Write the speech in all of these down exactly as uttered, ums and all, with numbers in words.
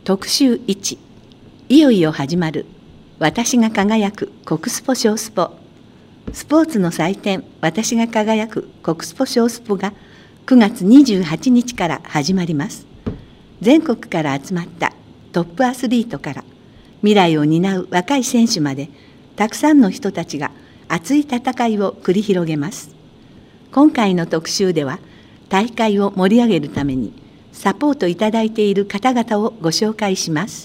特集いち、いよいよ始まる私が輝く国スポ小スポ。スポーツの祭典私が輝く国スポ小スポがくがつにじゅうはちにちから始まります。全国から集まったトップアスリートから未来を担う若い選手まで、たくさんの人たちが熱い戦いを繰り広げます。今回の特集では、大会を盛り上げるためにサポートいただいている方々をご紹介します。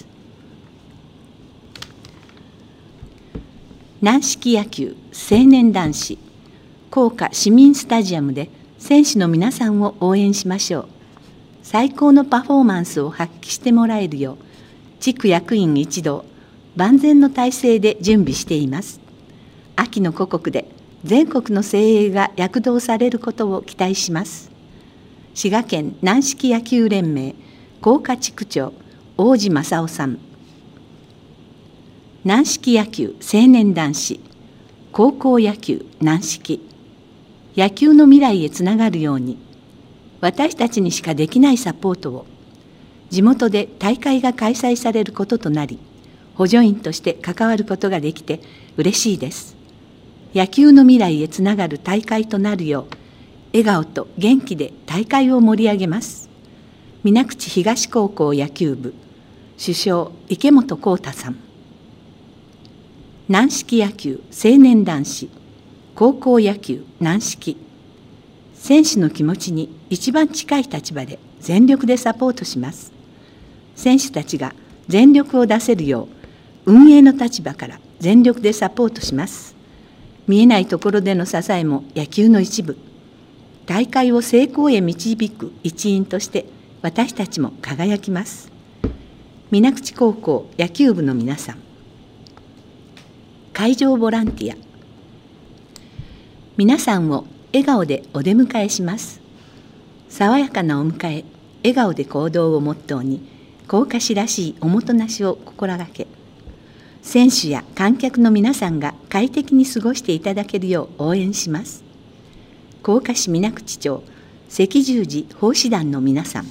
軟式野球青年男子甲賀市民スタジアムで選手の皆さんを応援しましょう。最高のパフォーマンスを発揮してもらえるよう、地区役員一同万全の体制で準備しています。秋の古国で全国の精鋭が躍動されることを期待します。滋賀県軟式野球連盟甲賀地区長大路正夫さん。軟式野球青年男子高校野球軟式、野球の未来へつながるように、私たちにしかできないサポートを、地元で大会が開催されることとなり、補助員として関わることができて嬉しいです。野球の未来へつながる大会となるよう、笑顔と元気で大会を盛り上げます。水口東高校野球部主将池本浩太さん。軟式野球青年男子高校野球軟式、選手の気持ちに一番近い立場で全力でサポートします。選手たちが全力を出せるよう、運営の立場から全力でサポートします。見えないところでの支えも野球の一部。大会を成功へ導く一員として私たちも輝きます。水口高校野球部の皆さん。会場ボランティア。皆さんを笑顔でお出迎えします。爽やかなお迎え、笑顔で行動をモットーに、甲賀市らしいおもてなしを心がけ、選手や観客の皆さんが快適に過ごしていただけるよう応援します。甲賀市水口町赤十字奉仕団の皆さん。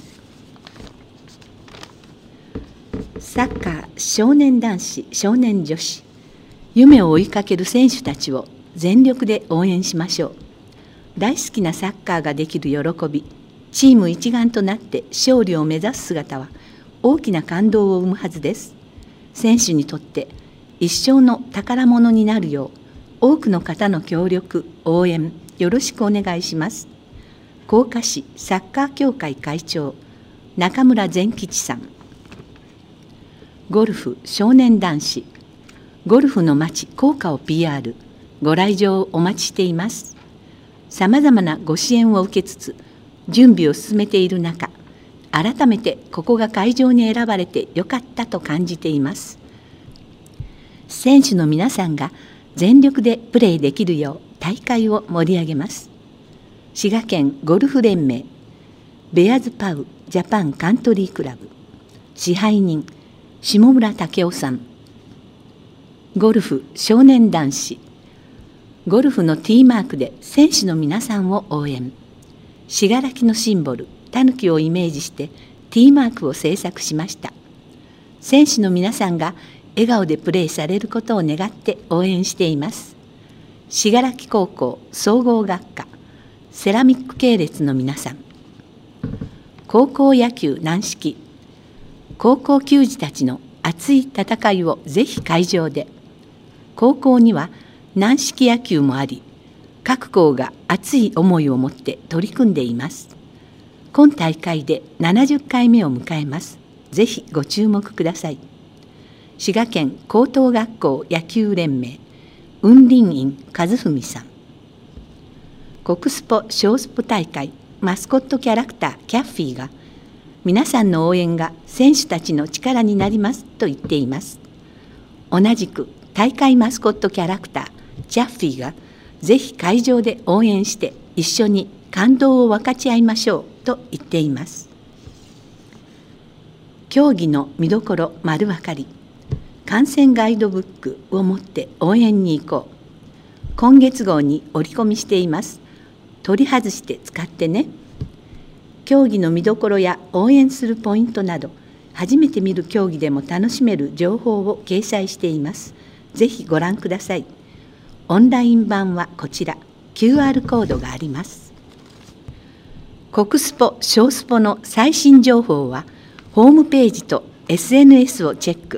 サッカー少年男子少年女子、夢を追いかける選手たちを全力で応援しましょう。大好きなサッカーができる喜び、チーム一丸となって勝利を目指す姿は大きな感動を生むはずです。選手にとって一生の宝物になるよう、多くの方の協力応援よろしくお願いします。甲賀市サッカー協会会長中村善吉さん。ゴルフ少年男子、ゴルフの街甲賀を ピーアール、ご来場をお待ちしています。さまざまなご支援を受けつつ準備を進めている中、改めてここが会場に選ばれてよかったと感じています。選手の皆さんが全力でプレーできるよう大会を盛り上げます。滋賀県ゴルフ連盟ベアーズパウジャパンカントリークラブ支配人下村武夫さん。ゴルフ少年男子、ゴルフの T マークで選手の皆さんを応援。信楽のシンボルタヌキをイメージして T マークを制作しました。選手の皆さんが笑顔でプレーされることを願って応援しています。信楽高校総合学科セラミック系列の皆さん。高校野球軟式、高校球児たちの熱い戦いをぜひ会場で。高校には軟式野球もあり、各校が熱い思いを持って取り組んでいます。今大会でななじゅっかいめを迎えます。ぜひご注目ください。滋賀県高等学校野球連盟雲林院和文さん。国スポ小スポ大会マスコットキャラクターキャッフィーが、皆さんの応援が選手たちの力になりますと言っています。同じく大会マスコットキャラクターチャッフィーが、ぜひ会場で応援して一緒に感動を分かち合いましょうと言っています。競技の見どころ丸分かり、観戦ガイドブックを持って応援に行こう。今月号に折り込みしています。取り外して使ってね。競技の見どころや応援するポイントなど、 初めて見る競技でも楽しめる情報を掲載しています。ぜひご覧ください。オンライン版はこちら、キューアール コードがあります。国スポ・小スポの最新情報は、ホームページと エスエヌエス をチェック。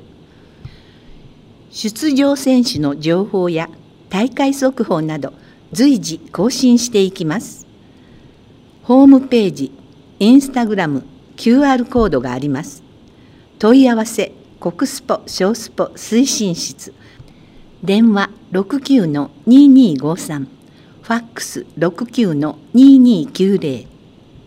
出場選手の情報や大会速報など随時更新していきます。ホームページ、インスタグラム、キューアール コードがあります。問い合わせ、国スポ・小スポ推進室。電話 ろくきゅうのにーにーごさん、ファックス ろくきゅうのにーにーきゅうぜろ。